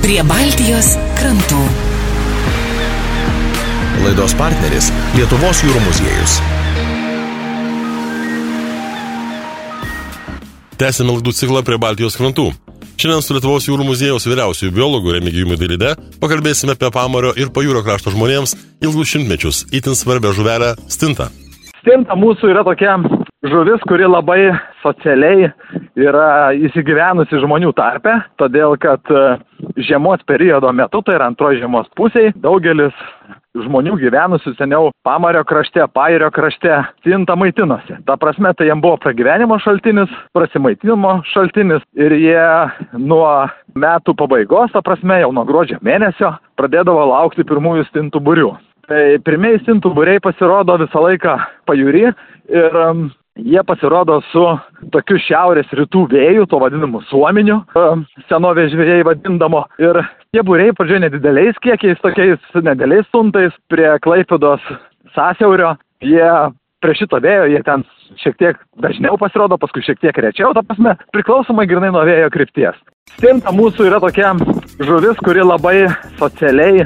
Prie Baltijos krantų. Laidos partneris Lietuvos jūrų muziejus. Tęsime laidų ciklą Prie Baltijos krantų. Šiandien su Lietuvos jūrų muziejaus vyriausiųjų biologų Remigijumi Dailide pakalbėsime apie pamario ir pajūrio krašto žmonėms ilgus šimtmečius itin svarbią žuvelę stintą. Stinta mūsų yra tokia žuvis, kuri labai socialiai yra įsigyvenusi žmonių tarpe, todėl kad žiemos periodo metu, tai yra antroji žiemos pusėje, daugelis žmonių gyvenusių seniau pamario krašte, pajūrio krašte stintą maitinosi. Ta prasme, tai jiems buvo pragyvenimo šaltinis, prasimaitinimo šaltinis ir jie nuo metų pabaigos, ta prasme, jau nuo gruodžio mėnesio, pradėdavo laukti pirmųjų stintų būrių. Tai pirmieji stintų būriai pasirodo visą laiką pajūry ir jie pasirodo su tokiu šiaurės rytų vėju, to vadinamu suominiu, senovės žvejai vadindamo. Ir tie būriai pradžioje nedideliais kiekiais, tokiais nedideliais stuntais prie Klaipėdos sąsiaurio. Jie prie šito vėjo, jie ten šiek tiek dažniau pasirodo, paskui šiek tiek rečiau, ta prasme, priklausomai grynai nuo vėjo krypties. Stinta mūsų yra tokia žuvis, kuri labai socialiai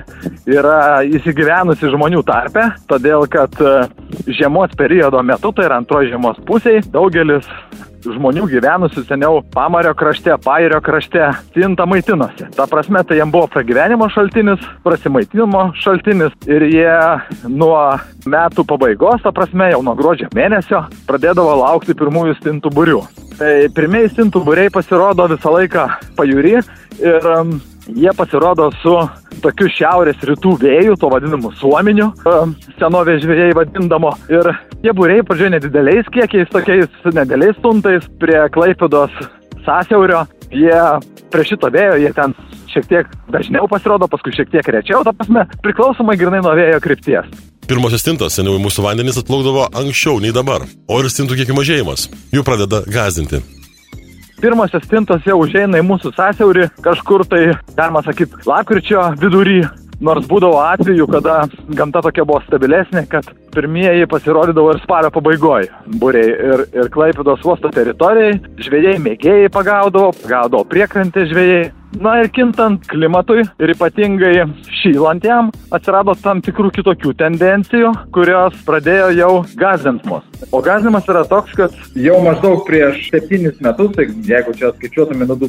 yra įsigyvenusi žmonių tarpe, todėl kad žiemos periodo metu, tai yra antroji žiemos pusėje, daugelis žmonių gyvenusių seniau pamario krašte, pajūrio krašte stintą maitinosi. Ta prasme, tai jiems buvo pragyvenimo šaltinis, prasimaitinimo šaltinis ir jie nuo metų pabaigos, ta prasme, jau nuo gruodžio mėnesio, pradėdavo laukti pirmųjų stintų būrių. Tai pirmieji stintų būriai pasirodo visą laiką pajūry ir jie pasirodo su tokiu šiaurės rytų vėju, to vadinamu suominiu, senovės žvejai vadindamo. Ir tie būriai pradžioje nedideliais kiekiais, tokiais nedideliais stuntais prie Klaipėdos sąsiaurio. Jie prie šito vėjo, jie ten šiek tiek dažniau pasirodo, paskui šiek tiek rečiau, ta prasme, priklausomai grynai nuo vėjo krypties. Pirmosios stintos seniau į mūsų vandenis atplaukdavo anksčiau nei dabar, o ir stintų kiekio mažėjimas jų pradeda gąsdinti. Pirmosios stintos jau užeina į mūsų sąsiaurį kažkur tai, galima sakyti, lapkričio vidury, nors būdavo atveju, kada gamta tokia buvo stabilesnė, kad pirmieji pasirodydavo ir spalio pabaigoje būriai ir Klaipėdos uosto teritorijai, žvejai mėgėjai pagaudavo priekrantės žvejai. Na ir kintant klimatui ir ypatingai šylant jam, atsirado tam tikrų kitokių tendencijų, kurios pradėjo jau gąsdinti mus. O gąsdinimas yra toks, kad jau maždaug prieš 7 metus, tai jeigu čia skaičiuotume nuo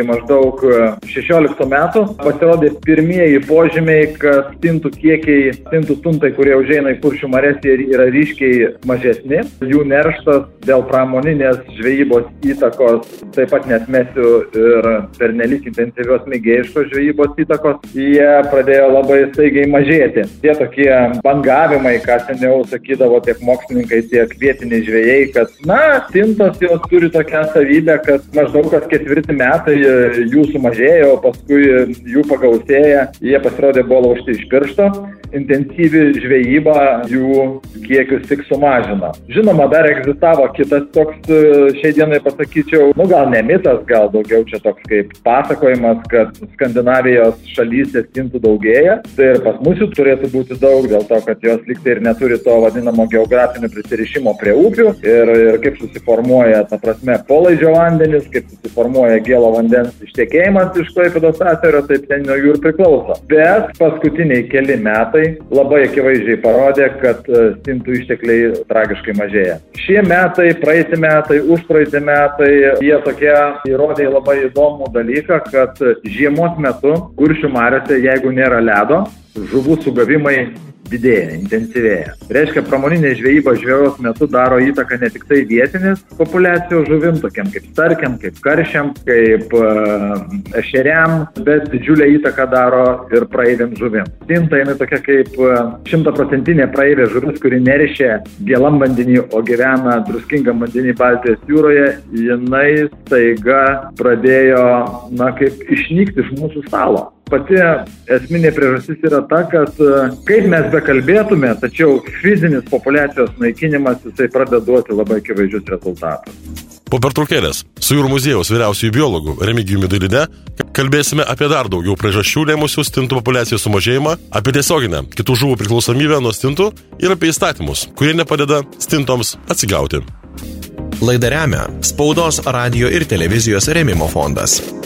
2016 metų, pasirodė pirmieji požymiai, kad stintų kiekiai, stintų stuntai, kurie užeina į Kuršių marias, yra ryškiai mažesni. Jų nerštas dėl pramoninės žvejybos įtakos, taip pat nesmesiu ir pernelyg intensyvios mėgėjiškos žvejybos įtakos, jie pradėjo labai staigiai mažėti. Tie tokie bangavimai, ką seniau sakydavo tiek mokslininkai, tiek vietiniai žvejai, kad, stintos jos turi tokią savybę, kad maždaug kas 4 metai jų sumažėjo, paskui jų pagausėja, jie pasirodė buvo laužti iš piršto. Intensyvi žvejyba jų kiekius tik sumažino. Žinoma, dar egzistavo kitas toks, šiai dienai pasakyčiau, gal ne mitas, gal daugiau čia toks kaip pasakojimas, kad Skandinavijos šalyse stintų daugėja. Tai ir pas mus jų turėtų būti daug, dėl to, kad jos liktai ir neturi to vadinamo geografinio prisirišimo prie upių ir kaip susiformuoja, ta prasme, polaidžio vandenis, kaip susiformuoja gėlo vandens ištekėjimas iš Klaipėdos sąsiaurio, taip ten nuo jų ir priklauso. Bet paskutiniai keli metai labai akivaizdžiai parodė, kad stintų ištekliai tragiškai mažėja. Šie metai, praeiti metai, užpraeiti metai, jie tokie įrodė labai įdomų dalyką, kad žiemos metu Kuršių mariose, jeigu nėra ledo, žuvų sugavimai didėja, intensyvėja. Reiškia, pramoninė žvejyba žvejos metu daro įtaką ne tik tai vietinės populiacijos žuvim, tokiam kaip starkiam, kaip karšiam, kaip ešeriam, bet didžiulę įtaką daro ir praeiviam žuvim. Stinta jinai tokia kaip 100% praeivė žuvis, kuri neršia gėlam vandenį, o gyvena druskingam vandenį Baltijos jūroje, jinai staiga pradėjo, kaip išnykti iš mūsų stalo. Pati esminė priežastis yra ta, kad kaip mes bekalbėtume, tačiau fizinis populiacijos naikinimas jisai pradeda duoti labai akivaizdžius rezultatus. Po pertraukėlės su jūrų muziejaus vyriausiųjų biologų Remigijumi Dailide kalbėsime apie dar daugiau priežasčių lėmusių stintų populiacijos sumažėjimą, apie tiesioginę kitų žuvų priklausomybę nuo stintų ir apie įstatymus, kurie nepadeda stintoms atsigauti. Laidą remia Spaudos, radijo ir televizijos rėmimo fondas.